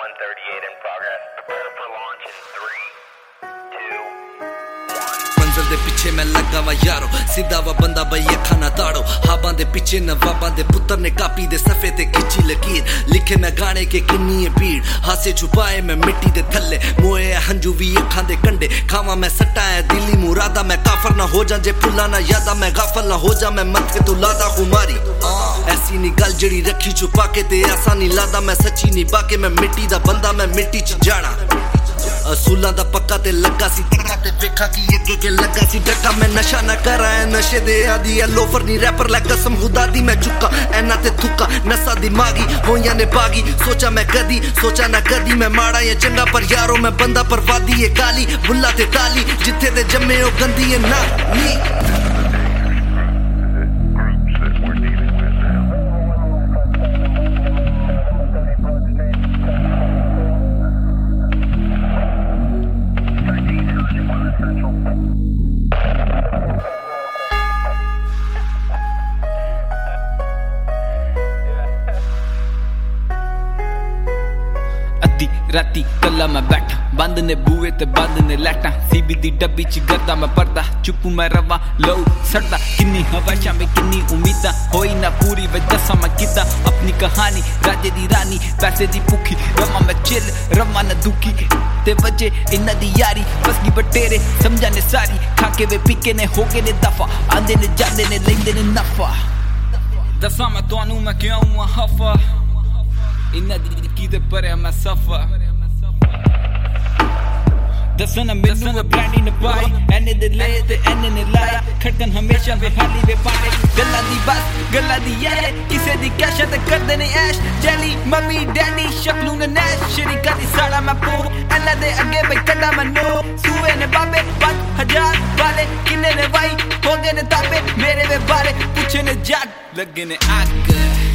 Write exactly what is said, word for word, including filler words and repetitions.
one thirty-eight in progress. Prepare for launch in three, two, one. मंजिल दे पिछे मैं लगा वा यारो सीधा वा बंदा बई अखा ना ताड़ो हाबां दे पिछे नवाबां दे पुत्र ने कापी दे सफे ते खिंची लकीर लिखे मैं गाने के किन्नी है भीड़ हासे छुपाए मैं मिट्टी दे थल्ले मोए हंजू भी अखां दे कंडे खावा मैं सट्टा है दिली मुरादा मैं काफर ना हो जा जे भुला ना यादा मैं गाफल ना हो जा मैं मत के तू लादा खुमारी ऐसी नी गल जड़ी रखी छुपा के ते ऐसा नी लादा मैं सच्ची नी बाके मैं मिट्टी दा बंदा मैं मिट्टी च जाना असूलां दा पक्का ते लगा सी दिखा ते वेखा की अगे के लगा सी डका मैं नशा ना करा है नशे दे आदि है लोफर नी रैपर ला कसम खुदा दी मैं चुका ऐना ते थुका नसा दिमागी होइयां ने बागी सोचा मैं कदी सोचा ना कदी मैं माड़ा या चंगा पर यारो मैं बंदा परवादी है काली बुल्ला ते ताली जिथे ते जम्मे ओ गंदी है ना नी राती कला मैं बैठा बंद ने बूए ते बंद ने लैटा सीबी दी डब्बी च करदा मैं परदा चुप्पू मैं रवा लो सड़दा किन्नी हवाशां में किन्नी उम्मीदां होई ना पूरी वे दसा मैं किदा अपनी कहानी राजे दी रानी पैसे दी भुखी रवा मैं चिल रवा ना दुखी ते वजे इन्ना दी यारी बसगी बटेरे समझा ने सारी खाके वे पीके ने होके ने दफा आंदे ने जांदे ने लेंदे ने नफा दसा मैं तुहानू मैं क्यों हूं हफा इन्ना दी कीदे परे मैं सफा दसन मेनू वे ब्रांडी न पाई एने दे ले ते एने ने लाया खड़कन हमेशा वे हाली वे पाए गल्ला दी बस गल्ला दी यारे किसे दी कैश ते करदे ने ऐश जैली मम्मी डैडी शक्लू ने नैश शरीका दी साड़ा मैं पो एना दे अगे भाई कड़ा मैं नो सूए ने बाबे पांच हजार वाले किन्ने ने वाई होंगे ने ताबे मेरे वे बारे पूछे ने जट लगे ने आग